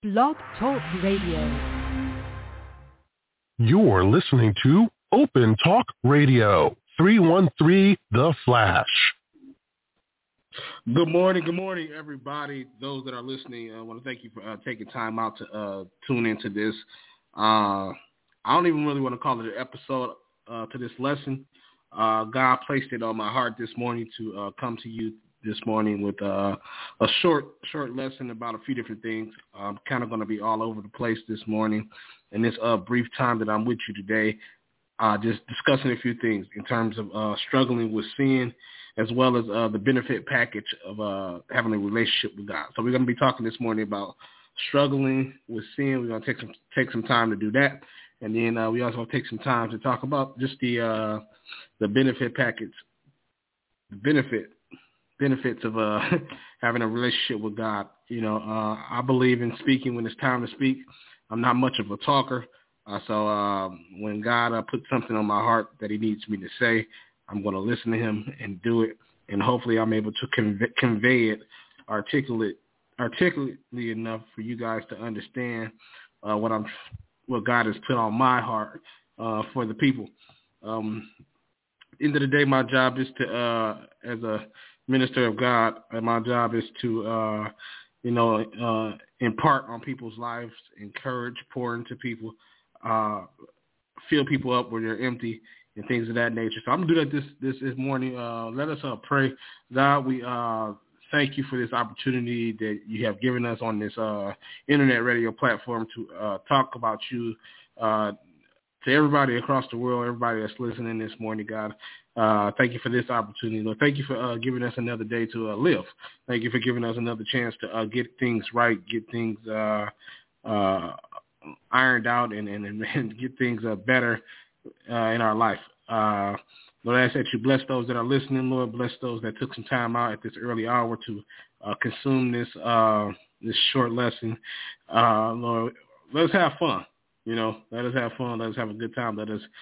Blog Talk Radio. You're listening to Open Talk Radio, 313 The Flash. Good morning, everybody. Those that are listening, I want to thank you for taking time out to tune into this. I don't even really want to call it an episode to this lesson. God placed it on my heart this morning to come to you this morning with a short lesson about a few different things. I'm kind of going to be all over the place this morning in this brief time that I'm with you today, just discussing a few things in terms of struggling with sin, as well as the benefit package of having a relationship with God. So we're going to be talking this morning about struggling with sin. We're going to take some time to do that. And then we also want to take some time to talk about just the benefit package, the benefits of having a relationship with God. You know, I believe in speaking when it's time to speak. I'm not much of a talker. So when God puts something on my heart that he needs me to say, I'm going to listen to him and do it. And hopefully I'm able to convey it articulately enough for you guys to understand what God has put on my heart for the people. End of the day, my job is to, as a minister of God, my job is to, impart on people's lives, encourage, pour into people, fill people up where they're empty, and things of that nature. So I'm going to do that this morning. Let us pray. God, we thank you for this opportunity that you have given us on this internet radio platform to talk about you to everybody across the world, everybody that's listening this morning, God. Thank you for this opportunity, Lord. Thank you for giving us another day to live. Thank you for giving us another chance to get things right, get things ironed out, and get things better in our life. Lord, I ask that you bless those that are listening, Lord. Bless those that took some time out at this early hour to consume this short lesson. Lord, let us have fun. You know, let us have fun. Let us have a good time.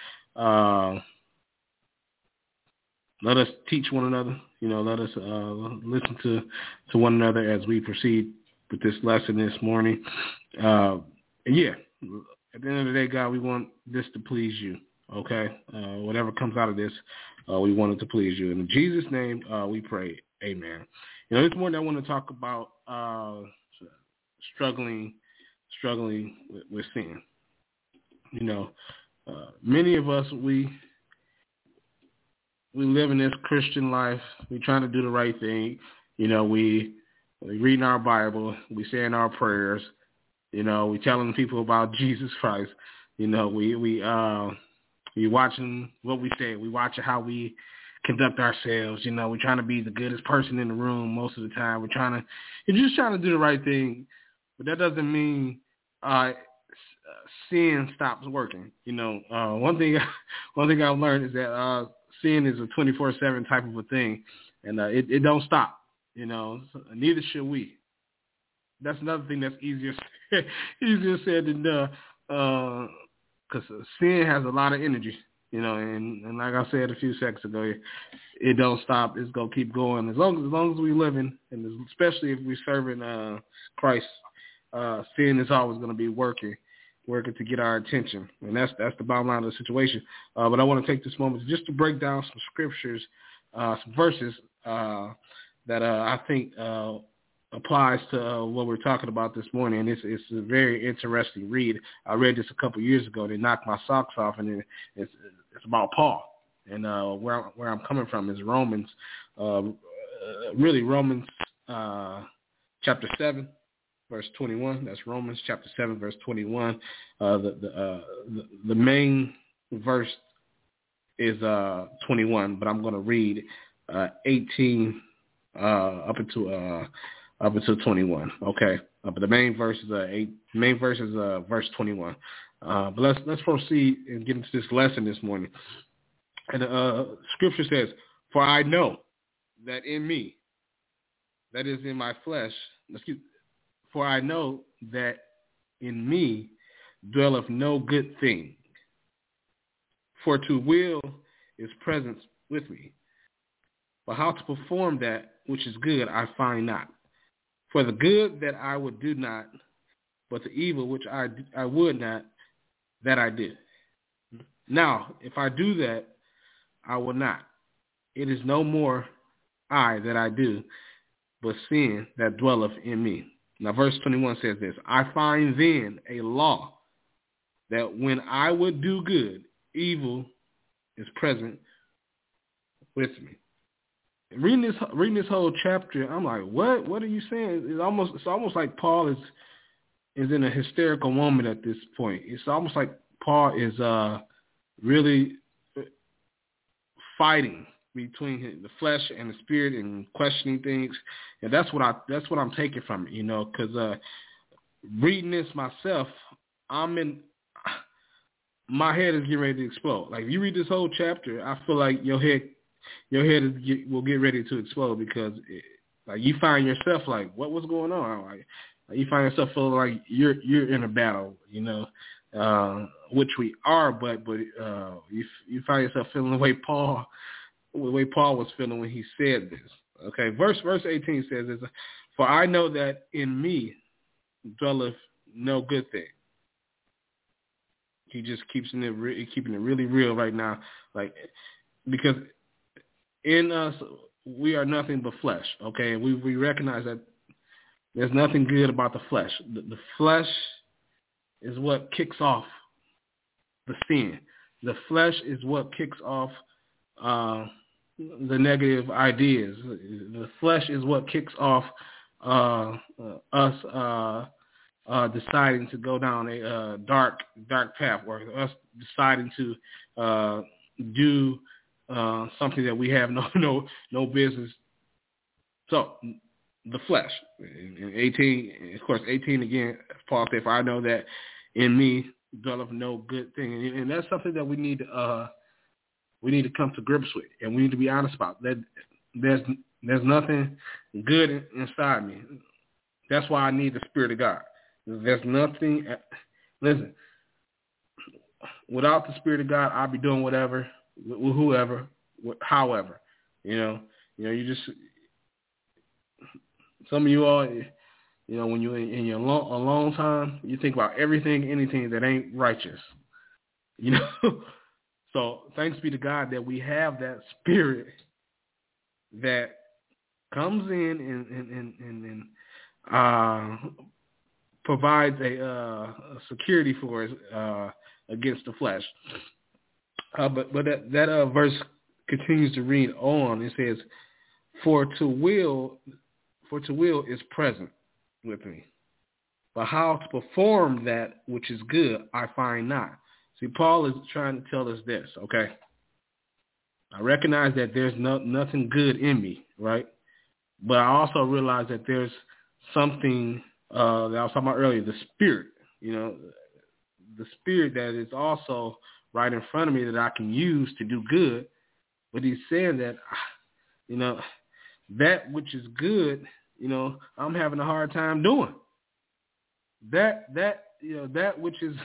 Let us teach one another. You know, let us listen to one another as we proceed with this lesson this morning. At the end of the day, God, we want this to please you. Okay, whatever comes out of this, we want it to please you. In Jesus' name, we pray. Amen. You know, this morning I want to talk about struggling with sin. You know, many of us, we live in this Christian life. We're trying to do the right thing. You know, we reading our Bible. We saying our prayers. You know, we telling people about Jesus Christ. You know, we watching what we say. We watching how we conduct ourselves. You know, we're trying to be the goodest person in the room most of the time. You're just trying to do the right thing. But that doesn't mean sin stops working. You know, one thing I've learned is that sin is a 24/7 type of a thing, and it don't stop. You know, so neither should we. That's another thing that's easier said than done. Because sin has a lot of energy, you know, and like I said a few seconds ago, it don't stop. It's gonna keep going as long as we living, and especially if we serving Christ. Sin is always going to be working to get our attention, and that's the bottom line of the situation. But I want to take this moment just to break down some scriptures, some verses that I think applies to what we're talking about this morning. And it's a very interesting read. I read this a couple of years ago. They knocked my socks off, and it's about Paul. And where I'm coming from is Romans, Romans chapter 7. Verse 21. That's Romans chapter 7, verse 21. The main verse is 21, but I'm going to read 18 up until 21. Okay, but the main verse is verse 21. But let's proceed and get into this lesson this morning. And Scripture says, "For I know that in me, that is in my flesh, for I know that in me dwelleth no good thing. For to will is present with me. But how to perform that which is good I find not. For the good that I would do not, but the evil which I would not, that I did. Now, if I do that, I will not. It is no more I that I do, but sin that dwelleth in me. Now, verse 21 says this, I find then a law that when I would do good, evil is present with me. Reading this whole chapter, I'm like, what are you saying? It's almost like Paul is in a hysterical moment at this point. It's almost like Paul is really fighting between the flesh and the spirit and questioning things, and that's what I'm taking from it, because reading this myself, my head is getting ready to explode. Like if you read this whole chapter, I feel like your head will get ready to explode because like you find yourself like, what's going on? Like you find yourself feeling like you're in a battle, which we are, but you find yourself feeling the way Paul was feeling when he said this. Okay, verse 18 says this, for I know that in me dwelleth no good thing. He just keeping it really real right now, like because in us we are nothing but flesh. Okay, and we recognize that there's nothing good about the flesh. The flesh is what kicks off the sin. The flesh is what kicks off the negative ideas. The flesh is what kicks off us deciding to go down a dark path, or us deciding to do something that we have no business. So the flesh. In 18, of course, 18 again, Paul said, for I know that in me dwelleth no good thing. And that's something that we need to come to grips with, and we need to be honest about. That there's nothing good inside me. That's why I need the Spirit of God. There's nothing, listen, without the Spirit of God, I'll be doing whatever, with whoever, however, you just, some of you all, when you're in your alone time, you think about anything that ain't righteous, So thanks be to God that we have that Spirit that comes in and provides a security for us against the flesh. But that verse continues to read on. It says, "For to will is present with me, but how to perform that which is good I find not." See, Paul is trying to tell us this. Okay, I recognize that there's nothing good in me, right? But I also realize that there's something that I was talking about earlier, the Spirit, the Spirit that is also right in front of me that I can use to do good. But he's saying that, that which is good, I'm having a hard time doing. That which is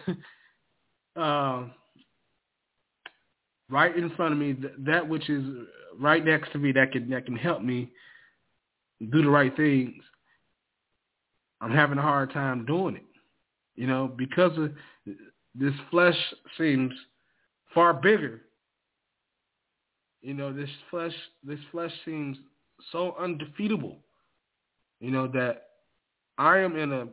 right in front of me, that which is right next to me that can help me do the right things, I'm having a hard time doing it, because of this flesh seems far bigger. This flesh seems so undefeatable, that I'm in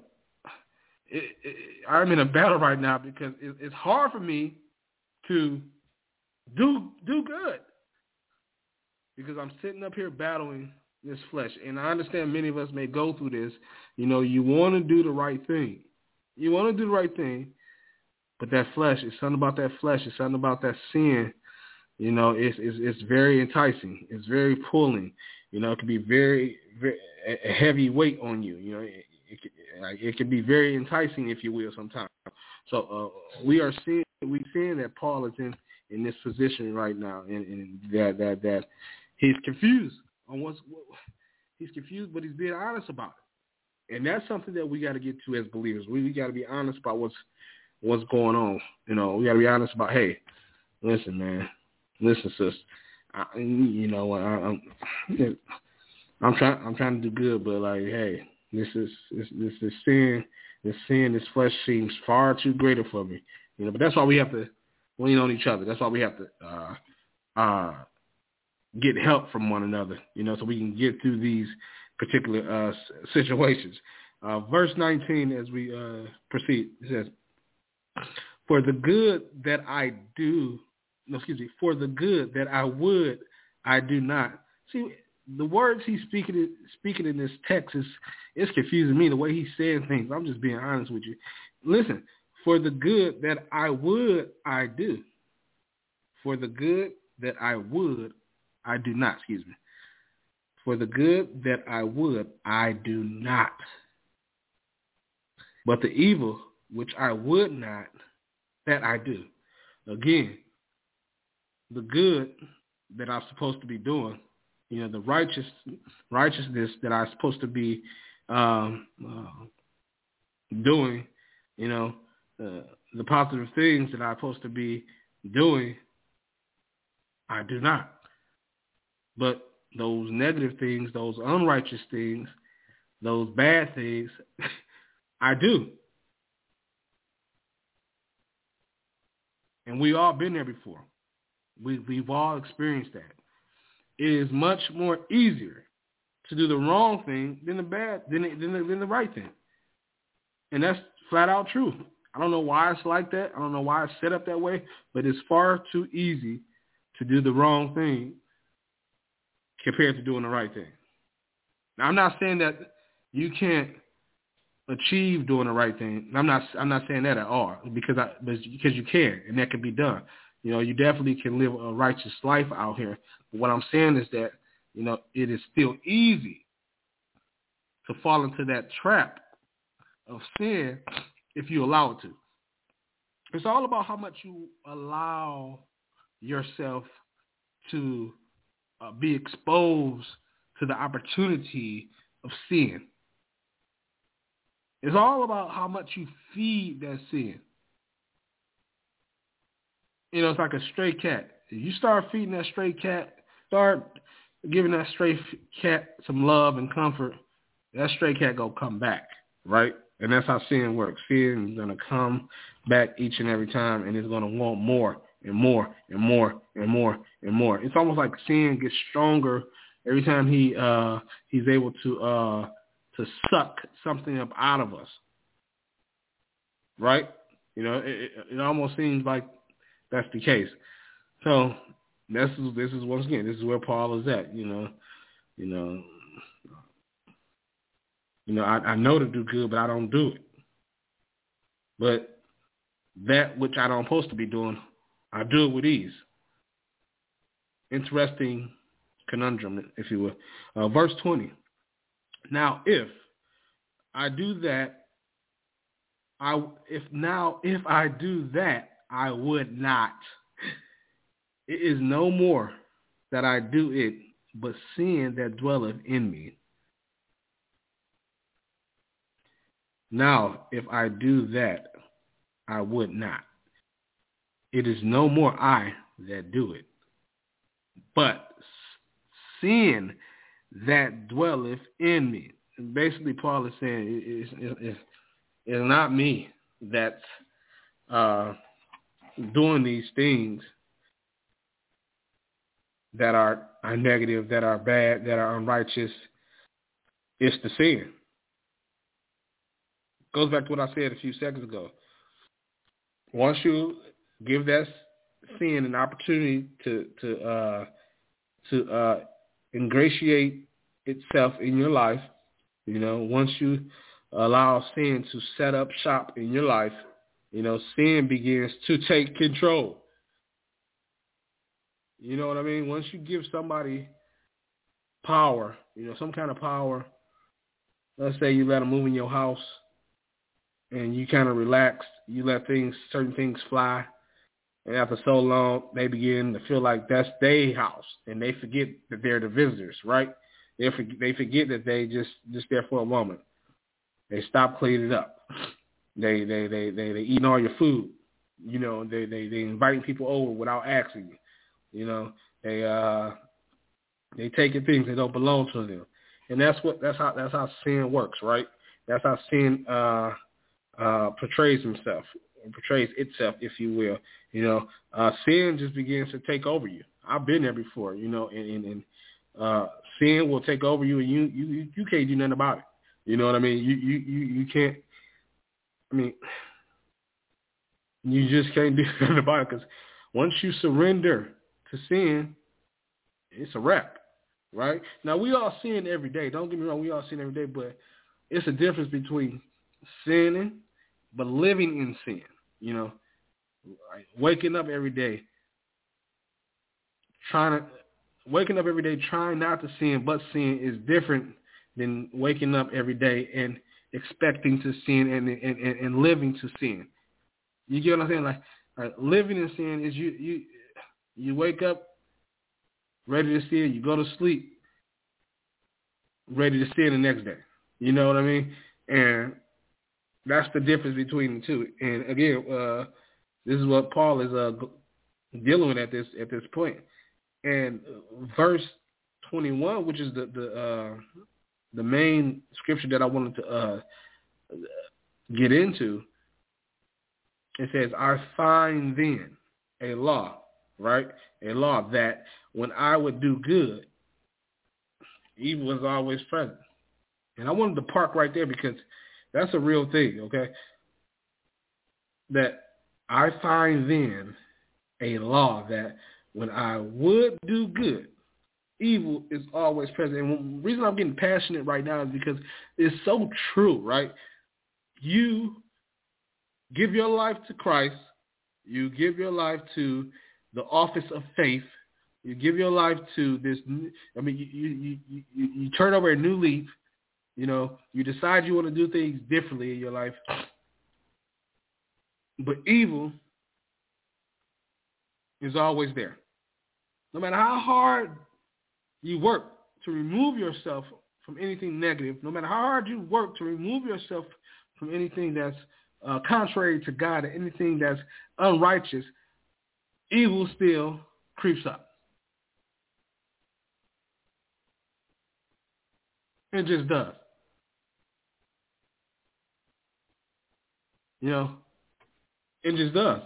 a battle right now because it's hard for me to do good because I'm sitting up here battling this flesh. And I understand many of us may go through this. You want to do the right thing. You want to do the right thing, but that flesh, it's something about that flesh. It's something about that sin. It's very enticing. It's very pulling. It can be very, very a heavy weight on you. It can be very enticing, if you will, sometimes. So we're seeing that Paul is in this position right now, and that he's confused on he's confused, but he's being honest about it, and that's something that we got to get to as believers. We got to be honest about what's going on. We got to be honest about, hey, listen, man, listen, sis, I'm trying to do good, but like, hey, this is sin This sin, this flesh seems far too greater for me. But that's why we have to lean on each other. That's why we have to get help from one another, so we can get through these particular situations. Verse 19, as we proceed, it says, for the good that I would, I do not. See, the words he's speaking in this text is confusing me, the way he's saying things. I'm just being honest with you. Listen, for the good that I would, I do. For the good that I would, I do not. For the good that I would, I do not. But the evil which I would not, that I do. Again, the good that I'm supposed to be doing, the righteousness that I'm supposed to be doing, the positive things that I'm supposed to be doing, I do not. But those negative things, those unrighteous things, those bad things, I do. And we've all been there before. We've all experienced that. It is much more easier to do the wrong thing than the right thing. And that's flat out true. I don't know why it's like that. I don't know why it's set up that way, but it's far too easy to do the wrong thing compared to doing the right thing. Now, I'm not saying that you can't achieve doing the right thing. I'm not saying that at all, because you can, and that can be done. You definitely can live a righteous life out here. But what I'm saying is that, it is still easy to fall into that trap of sin if you allow it to. It's all about how much you allow yourself to be exposed to the opportunity of sin. It's all about how much you feed that sin. It's like a stray cat. If you start feeding that stray cat, start giving that stray cat some love and comfort, that stray cat gonna come back, right? And that's how sin works. Sin is gonna come back each and every time, and it's gonna want more and more and more and more and more. It's almost like sin gets stronger every time he's able to suck something up out of us, right? It almost seems like that's the case. So this is once again, this is where Paul is at. I know to do good, but I don't do it. But that which I don't supposed to be doing, I do it with ease. Interesting conundrum, if you will. Verse 20. Now, if I do that, if I do that, I would not. It is no more that I do it, but sin that dwelleth in me. Now, if I do that, I would not. It is no more I that do it, but sin that dwelleth in me. And basically, Paul is saying it's not me that's doing these things that are negative, that are bad, that are unrighteous. It's the sin. Goes back to what I said a few seconds ago. Once you give that sin an opportunity to ingratiate itself in your life, once you allow sin to set up shop in your life, sin begins to take control. You know what I mean? Once you give somebody power, some kind of power, let's say you let them move in your house and you kind of relax, you let certain things fly, and after so long, they begin to feel like that's their house, and they forget that they're the visitors, right? They forget that they just there for a moment. They stop cleaning up. They eating all your food. They inviting people over without asking you. They taking things that don't belong to them, and that's how sin works, right? That's how sin portrays itself, if you will. Sin just begins to take over you. I've been there before, and sin will take over you, and you can't do nothing about it. You know what I mean? You can't. I mean, you just can't do nothing about it, because once you surrender to sin, it's a wrap, right? Now, we all sin every day. Don't get me wrong, we all sin every day, but it's a difference between sinning but living in sin, like waking up every day trying not to sin, but sin is different than waking up every day and expecting to sin and living to sin. You get what I'm saying? Like living in sin is you wake up ready to sin, you go to sleep ready to sin the next day. You know what I mean? And that's the difference between the two. And again, this is what Paul is dealing with at this point. And verse 21, which is the main scripture that I wanted to get into, it says, "I find then a law," right? A law that when I would do good, evil is always present. And I wanted to park right there because that's a real thing, okay? That I find then a law that when I would do good, evil is always present. And the reason I'm getting passionate right now is because it's so true, right? You give your life to Christ. You give your life to the office of faith. You give your life to this. You turn over a new leaf. You decide you want to do things differently in your life. But evil is always there. No matter how hard you work to remove yourself from anything negative, no matter how hard you work to remove yourself from anything that's contrary to God and anything that's unrighteous, evil still creeps up. It just does. It just does.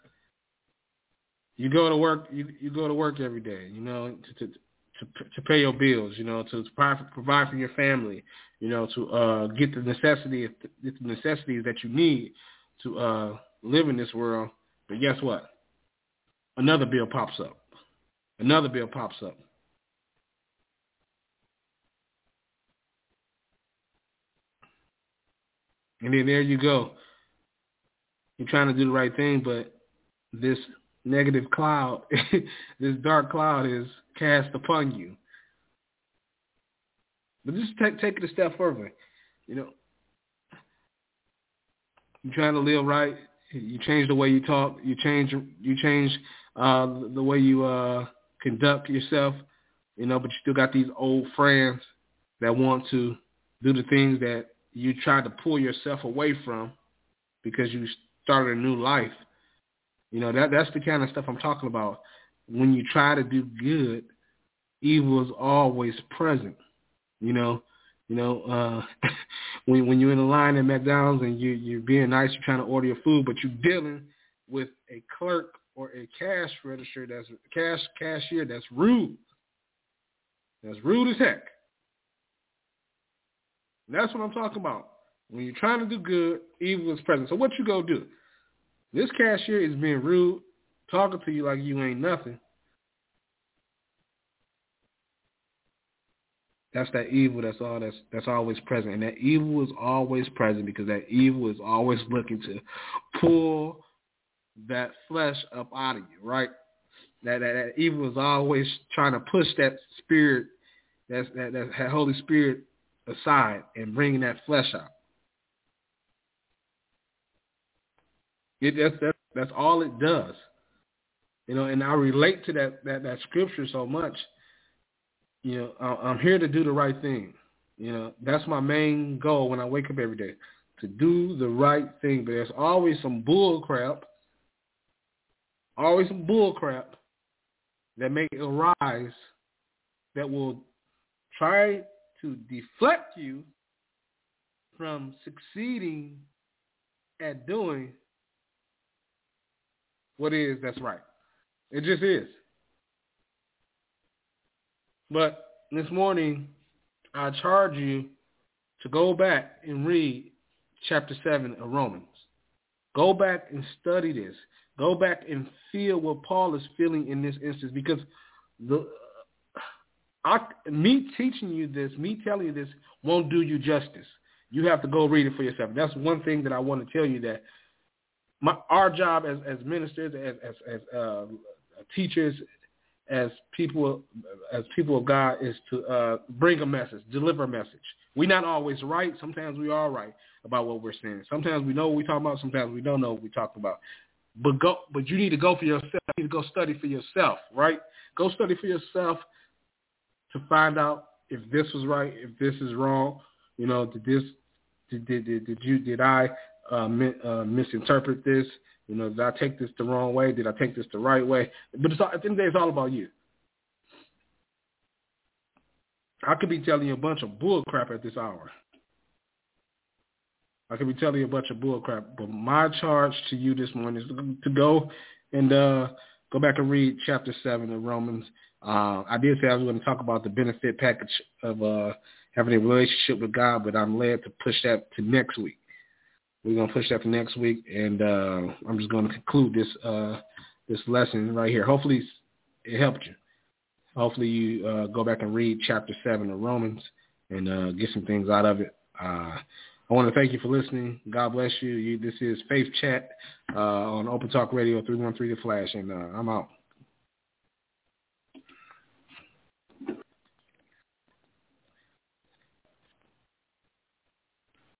You go to work. You go to work every day. To pay your bills. To provide for your family. To get the necessities that you need to live in this world. But guess what? Another bill pops up. Another bill pops up. And then there you go. You're trying to do the right thing, but this negative cloud, this dark cloud is cast upon you. But just take it a step further. You're trying to live right. You change the way you talk. You change the way you conduct yourself. But you still got these old friends that want to do the things that you try to pull yourself away from because you started a new life. That's the kind of stuff I'm talking about. When you try to do good, evil is always present. When you're in a line at McDonald's and you're being nice, you're trying to order your food, but you're dealing with a clerk or a cash register cashier that's rude. That's rude as heck. That's what I'm talking about. When you're trying to do good, evil is present. So what you go do? This cashier is being rude, talking to you like you ain't nothing. That's that evil that's always present. And that evil is always present because that evil is always looking to pull that flesh up out of you, right? That evil is always trying to push that spirit, that Holy Spirit aside and bringing that flesh out. That's all it does. And I relate to that scripture so much. I'm here to do the right thing. That's my main goal when I wake up every day, to do the right thing. But there's always some bull crap that may arise that will try to deflect you from succeeding at doing what it is that's right. It just is. But this morning, I charge you to go back and read chapter 7 of Romans. Go back and study this. Go back and feel what Paul is feeling in this instance, because me teaching you this, me telling you this won't do you justice. You have to go read it for yourself. That's one thing that I want to tell you, that our job as ministers, as teachers, as people of God, is to bring a message, deliver a message. We're not always right. Sometimes we are right about what we're saying. Sometimes we know what we're talking about. Sometimes we don't know what we're talking about. But you need to go for yourself. You need to go study for yourself, right? Go study for yourself to find out if this was right, if this is wrong. You know, did I misinterpret this? You know, did I take this the wrong way? Did I take this the right way? But at the end of the day, it's all about you. I could be telling you a bunch of bull crap at this hour. I could be telling you a bunch of bull crap, but my charge to you this morning is to go and go back and read chapter 7 of Romans. I did say I was going to talk about the benefit package of having a relationship with God, but I'm led to push that to next week. We're going to push that to next week, and I'm just going to conclude this lesson right here. Hopefully it helped you. Hopefully you go back and read chapter 7 of Romans and get some things out of it. I want to thank you for listening. God bless you. This is Faith Chat on Open Talk Radio 313 The Flash, and I'm out.